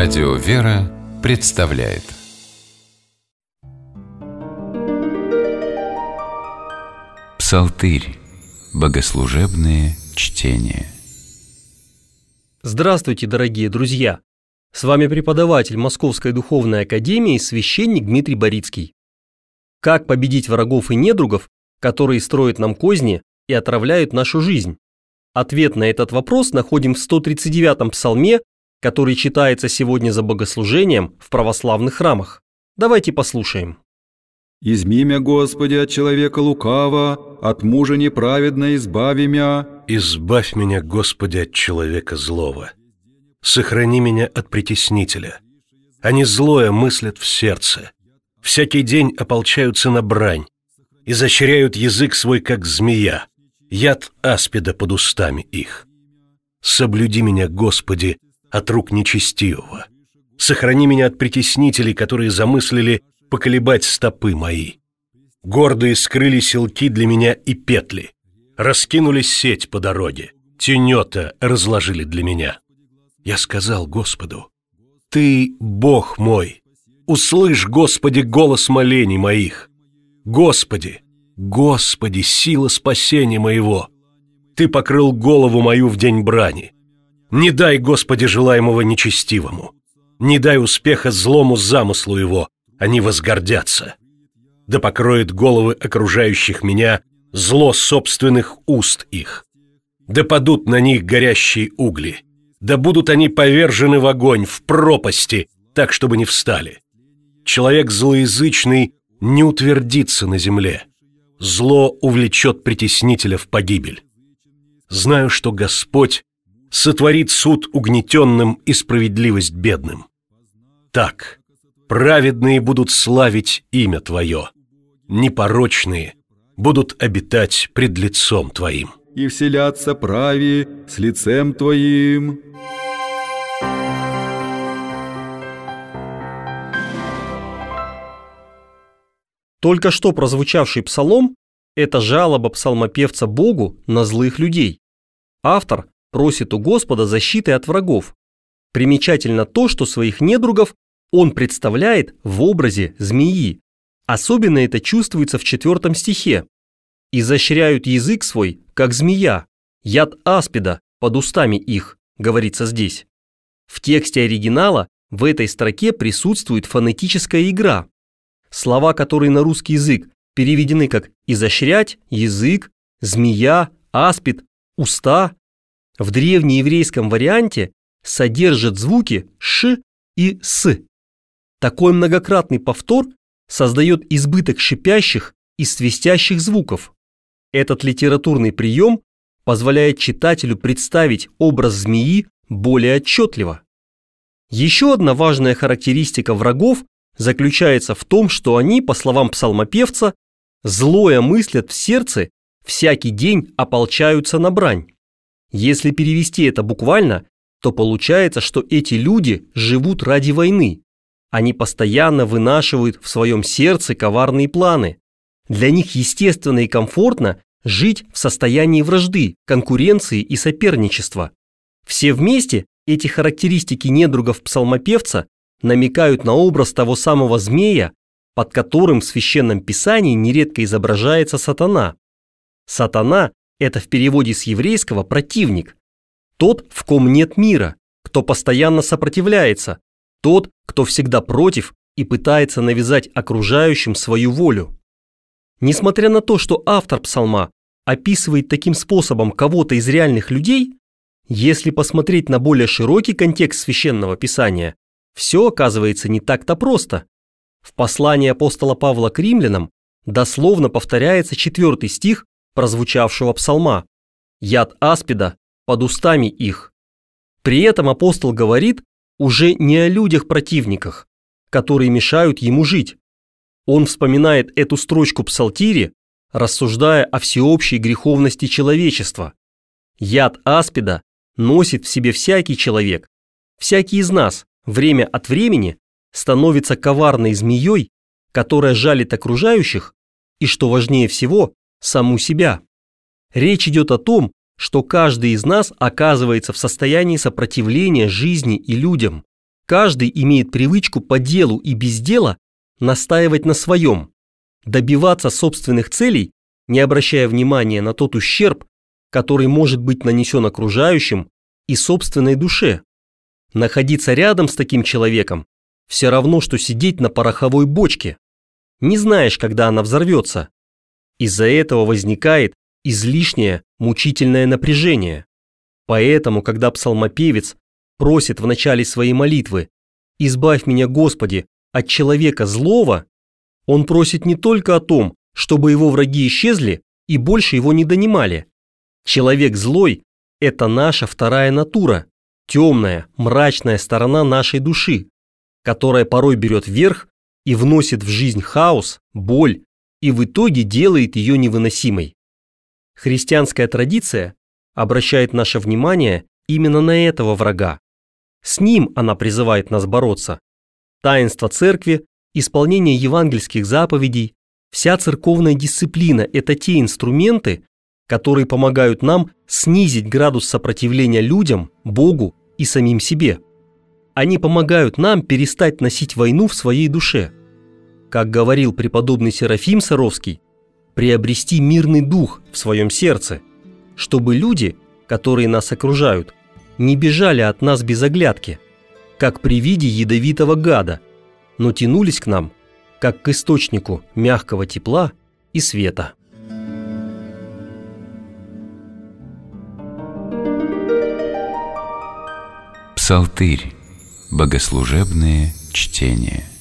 Радио «Вера» представляет Псалтырь. Богослужебные чтения. Здравствуйте, дорогие друзья! С вами преподаватель Московской духовной академии, священник Дмитрий Борицкий. Как победить врагов и недругов, которые строят нам козни и отравляют нашу жизнь? Ответ на этот вопрос находим в 139-м псалме, который читается сегодня за богослужением в православных храмах. Давайте послушаем. «Изми мя, Господи, от человека лукава, от мужа неправедно избави мя». «Избавь меня, Господи, от человека злого. Сохрани меня от притеснителя. Они злое мыслят в сердце. Всякий день ополчаются на брань. Изощряют язык свой, как змея. Яд аспида под устами их. Соблюди меня, Господи, от рук нечестивого. Сохрани меня от притеснителей, которые замыслили поколебать стопы мои. Гордые скрыли селки для меня и петли. Раскинули сеть по дороге. Тенета разложили для меня. Я сказал Господу: Ты, Бог мой, услышь, Господи, голос молений моих. Господи, Господи, сила спасения моего. Ты покрыл голову мою в день брани. Не дай, Господи, желаемого нечестивому. Не дай успеха злому замыслу его, они возгордятся. Да покроет головы окружающих меня зло собственных уст их. Да падут на них горящие угли. Да будут они повержены в огонь, в пропасти, так, чтобы не встали. Человек злоязычный не утвердится на земле. Зло увлечет притеснителя в погибель. Знаю, что Господь сотворит суд угнетенным и справедливость бедным. Так, праведные будут славить имя Твое, непорочные будут обитать пред лицом Твоим. И вселятся прави с лицем Твоим». Только что прозвучавший псалом – это жалоба псалмопевца Богу на злых людей. Автор просит у Господа защиты от врагов. Примечательно то, что своих недругов он представляет в образе змеи. Особенно это чувствуется в 4 стихе. «Изощряют язык свой, как змея, яд аспида под устами их», говорится здесь. В тексте оригинала в этой строке присутствует фонетическая игра. Слова, которые на русский язык переведены как «изощрять», «язык», «змея», «аспид», «уста», в древнееврейском варианте содержат звуки «ш» и «с». Такой многократный повтор создает избыток шипящих и свистящих звуков. Этот литературный прием позволяет читателю представить образ змеи более отчетливо. Еще одна важная характеристика врагов заключается в том, что они, по словам псалмопевца, злое мыслят в сердце, всякий день ополчаются на брань. Если перевести это буквально, то получается, что эти люди живут ради войны. Они постоянно вынашивают в своем сердце коварные планы. Для них естественно и комфортно жить в состоянии вражды, конкуренции и соперничества. Все вместе эти характеристики недругов псалмопевца намекают на образ того самого змея, под которым в Священном Писании нередко изображается сатана. Сатана – это в переводе с еврейского противник. Тот, в ком нет мира, кто постоянно сопротивляется, тот, кто всегда против и пытается навязать окружающим свою волю. Несмотря на то, что автор псалма описывает таким способом кого-то из реальных людей, если посмотреть на более широкий контекст Священного Писания, все оказывается не так-то просто. В послании апостола Павла к римлянам дословно повторяется 4 стих прозвучавшего псалма: «Яд аспида под устами их». При этом апостол говорит уже не о людях-противниках, которые мешают ему жить. Он вспоминает эту строчку псалтири, рассуждая о всеобщей греховности человечества. Яд аспида носит в себе всякий человек, всякий из нас время от времени становится коварной змеей, которая жалит окружающих и, что важнее всего, саму себя. Речь идет о том, что каждый из нас оказывается в состоянии сопротивления жизни и людям. Каждый имеет привычку по делу и без дела настаивать на своем, добиваться собственных целей, не обращая внимания на тот ущерб, который может быть нанесен окружающим и собственной душе. Находиться рядом с таким человеком все равно, что сидеть на пороховой бочке. Не знаешь, когда она взорвется. Из-за этого возникает излишнее мучительное напряжение. Поэтому, когда псалмопевец просит в начале своей молитвы «Избавь меня, Господи, от человека злого», он просит не только о том, чтобы его враги исчезли и больше его не донимали. Человек злой – это наша вторая натура, темная, мрачная сторона нашей души, которая порой берет верх и вносит в жизнь хаос, боль и в итоге делает ее невыносимой. Христианская традиция обращает наше внимание именно на этого врага. С ним она призывает нас бороться. Таинство церкви, исполнение евангельских заповедей, вся церковная дисциплина – это те инструменты, которые помогают нам снизить градус сопротивления людям, Богу и самим себе. Они помогают нам перестать носить войну в своей душе. Как говорил преподобный Серафим Саровский, приобрести мирный дух в своем сердце, чтобы люди, которые нас окружают, не бежали от нас без оглядки, как при виде ядовитого гада, но тянулись к нам, как к источнику мягкого тепла и света. Псалтырь. Богослужебные чтения.